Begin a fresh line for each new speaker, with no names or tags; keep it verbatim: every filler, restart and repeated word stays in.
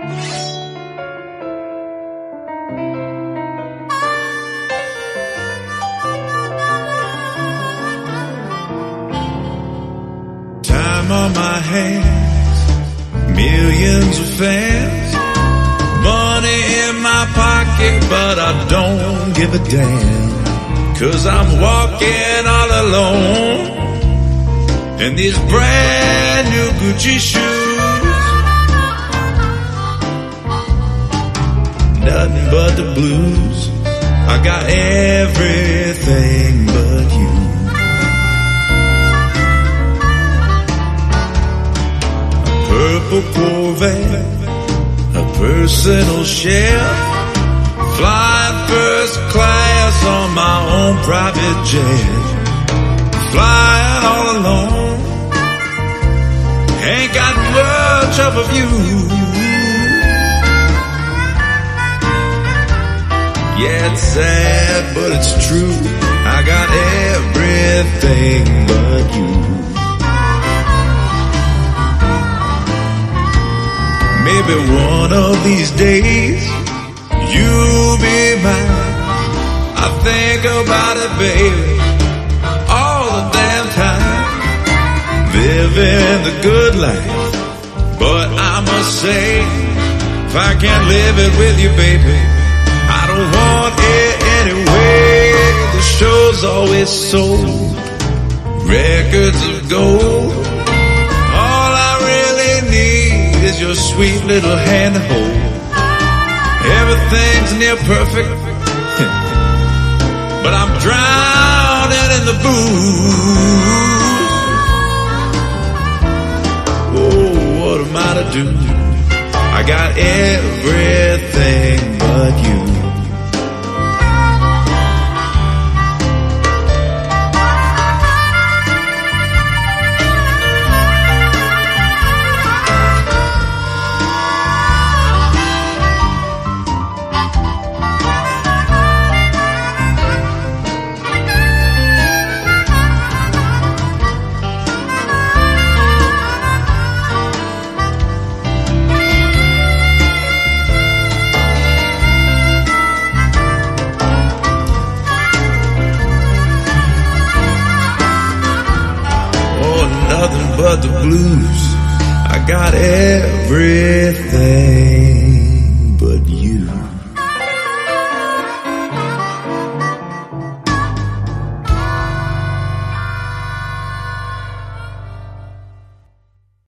Time on my hands, millions of fans, money in my pocket, but I don't give a damn, 'cause I'm walking all alone in these brand new Gucci shoes. Nothing but the blues, I got everything but you. Purple Corvette, a personal chef, flying first class on my own private jet, flying all alone, ain't got much of a view. Yeah, it's sad, but it's true, I got everything but you. Maybe one of these days you'll be mine. I think about it, baby, all the damn time. Living the good life, but I must say, if I can't live it with you, baby, I don't want it anyway. The show's always sold, records of gold. Is your sweet little hand to hold. Everything's near perfect, but I'm drowning in the booze. Oh, what am I to do? I got everything but you. Nothing but the blues, I got everything